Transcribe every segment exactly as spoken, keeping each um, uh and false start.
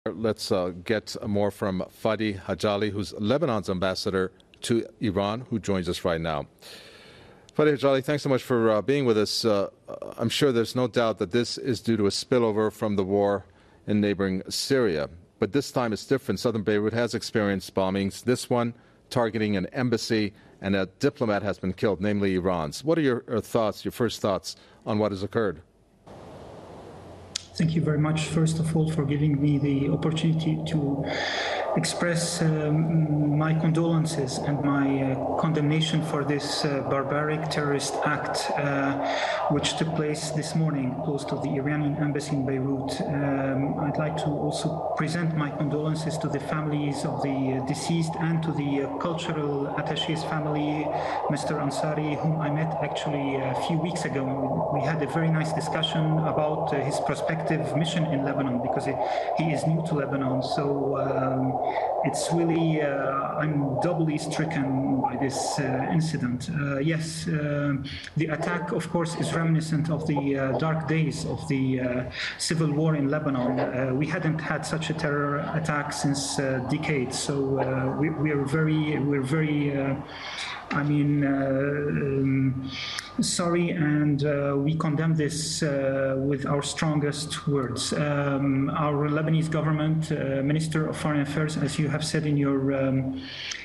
Let's uh, get more from Fadi Hajali, who's Lebanon's ambassador to Iran, who joins us right now. Fadi Hajali, thanks so much for uh, being with us. Uh, I'm sure there's no doubt that this is due to a spillover from the war in neighboring Syria. But this time it's different. Southern Beirut has experienced bombings, this one targeting an embassy, and a diplomat has been killed, namely Iran's. What are your, your thoughts, your first thoughts on what has occurred? Thank you very much, first of all, for giving me the opportunity to express um, my condolences and my uh, condemnation for this uh, barbaric terrorist act uh, which took place this morning close to the Iranian embassy in Beirut. Um, I'd like to also present my condolences to the families of the uh, deceased and to the uh, cultural attaché's family, Mister Ansari, whom I met actually a few weeks ago. We had a very nice discussion about uh, his prospective mission in Lebanon, because he, he is new to Lebanon. So um, it's really, uh, I'm doubly stricken by this uh, incident. Uh, yes, uh, the attack, of course, is reminiscent of the uh, dark days of the uh, civil war in Lebanon. Uh, we hadn't had such a terror attack since uh, decades. So uh, we, we are very, we're very, uh, I mean, uh, um, sorry, and uh, we condemn this uh, with our strongest words. Um, our Lebanese government, uh, Minister of Foreign Affairs, as you have said in your um,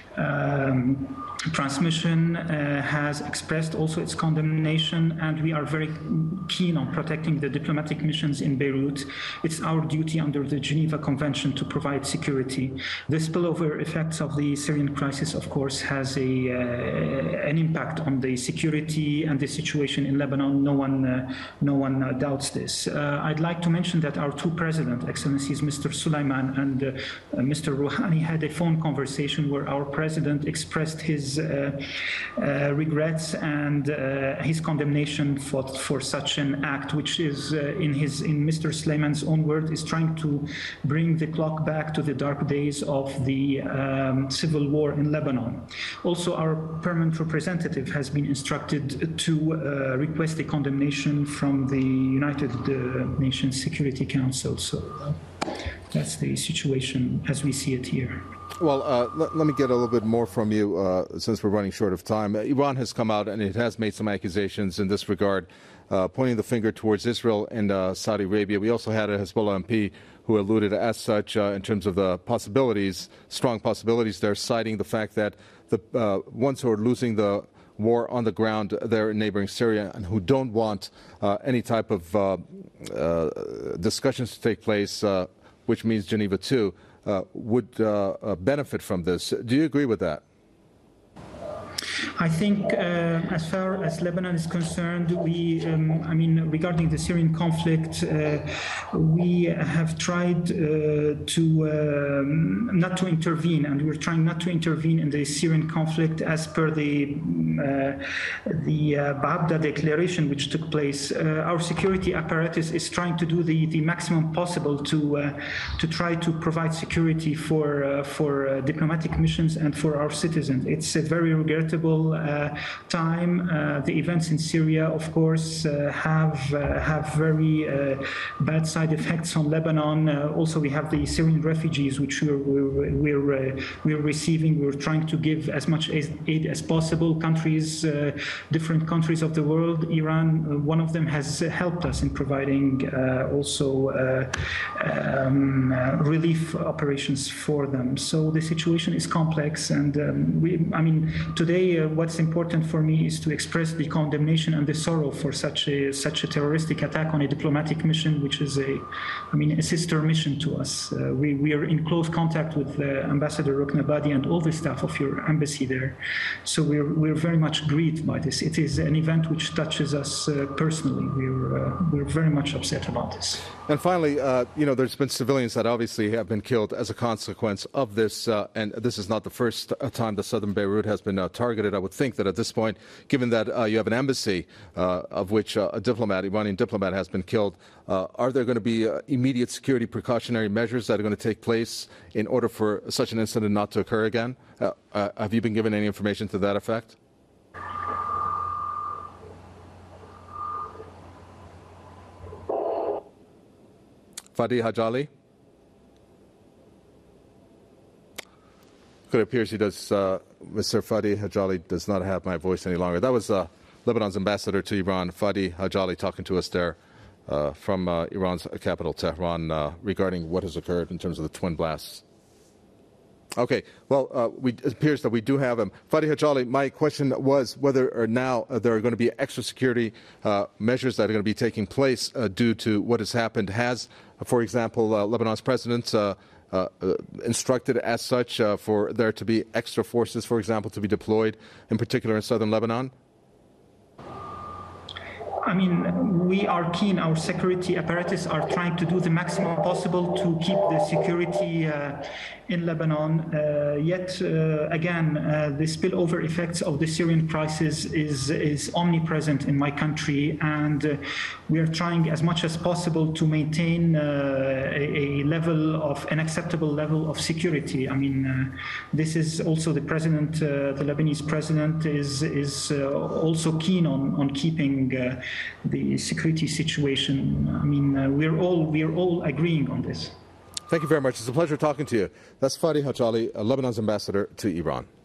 um, transmission, uh, has expressed also its condemnation, and we are very keen on protecting the diplomatic missions in Beirut. It's our duty under the Geneva Convention to provide security. The spillover effects of the Syrian crisis, of course, has a, uh, an impact on the security and the situation in Lebanon. No one, uh, no one uh, doubts this. Uh, I'd like to mention that our two presidents, Excellencies Mister Sulaiman and uh, uh, Mister Rouhani, had a phone conversation where our president expressed his uh, uh, regrets and uh, his condemnation for, for such an act, which is, uh, in his, in Mister Sulaiman's own word, is trying to bring the clock back to the dark days of the um, civil war in Lebanon. Also, our permanent representative has been instructed to uh, request a condemnation from the United uh, Nations Security Council. So uh, that's the situation as we see it here. Well, uh, let, let me get a little bit more from you, uh, since we're running short of time. Uh, Iran has come out and it has made some accusations in this regard, uh, pointing the finger towards Israel and uh, Saudi Arabia. We also had a Hezbollah M P who alluded as such uh, in terms of the possibilities, strong possibilities there, citing the fact that the uh, ones who are losing the war on the ground there in neighboring Syria and who don't want uh, any type of uh, uh, discussions to take place, uh, which means Geneva too, Uh, would uh, uh, benefit from this. Do you agree with that? I think uh, as far as Lebanon is concerned, we, um, I mean, regarding the Syrian conflict, uh, we have tried uh, to um, not to intervene, and we're trying not to intervene in the Syrian conflict as per the uh, the uh, Baabda declaration which took place. Uh, our security apparatus is trying to do the, the maximum possible to uh, to try to provide security for uh, for uh, diplomatic missions and for our citizens. It's a very regrettable Uh, time. Uh, the events in Syria, of course, uh, have uh, have very uh, bad side effects on Lebanon. Uh, also, we have the Syrian refugees, which we're we're we're, uh, we're receiving. We're trying to give as much aid as possible. Countries, uh, different countries of the world. Iran, uh, one of them, has helped us in providing uh, also uh, um, uh, relief operations for them. So the situation is complex, and um, we, I mean, today. Uh, What's important for me is to express the condemnation and the sorrow for such a such a terroristic attack on a diplomatic mission, which is a, I mean, a sister mission to us. Uh, we we are in close contact with uh, Ambassador Ruknabadi and all the staff of your embassy there. So we're we're very much grieved by this. It is an event which touches us uh, personally. We're uh, we're very much upset about this. And finally, uh, you know, there's been civilians that obviously have been killed as a consequence of this, uh, and this is not the first time that southern Beirut has been uh, targeted. I would think that at this point, given that uh, you have an embassy uh, of which uh, a diplomat, Iranian diplomat, has been killed, uh, are there going to be uh, immediate security precautionary measures that are going to take place in order for such an incident not to occur again? Uh, uh, have you been given any information to that effect? Fadi Hajali? it appears he does, uh, Mister Fadi Hajali does not have my voice any longer. That was uh, Lebanon's ambassador to Iran, Fadi Hajali, talking to us there uh, from uh, Iran's capital, Tehran, uh, regarding what has occurred in terms of the twin blasts. Okay, well, uh, we, it appears that we do have him. Fadi Hajali, my question was whether or now uh, there are going to be extra security uh, measures that are going to be taking place uh, due to what has happened. Has, for example, uh, Lebanon's president uh, uh, uh, instructed as such uh, for there to be extra forces, for example, to be deployed, in particular in southern Lebanon? I mean, we are keen, our security apparatus are trying to do the maximum possible to keep the security uh, in Lebanon. Uh, yet, uh, again, uh, the spillover effects of the Syrian crisis is, is omnipresent in my country, and uh, we are trying as much as possible to maintain uh, a, a level of, an acceptable level of security. I mean, uh, this is also the president, uh, the Lebanese president is, is uh, also keen on, on keeping uh, the security situation. I mean, uh, we're all we're all agreeing on this. Thank you very much. It's a pleasure talking to you. That's Fadi Hajali, Lebanon's ambassador to Iran.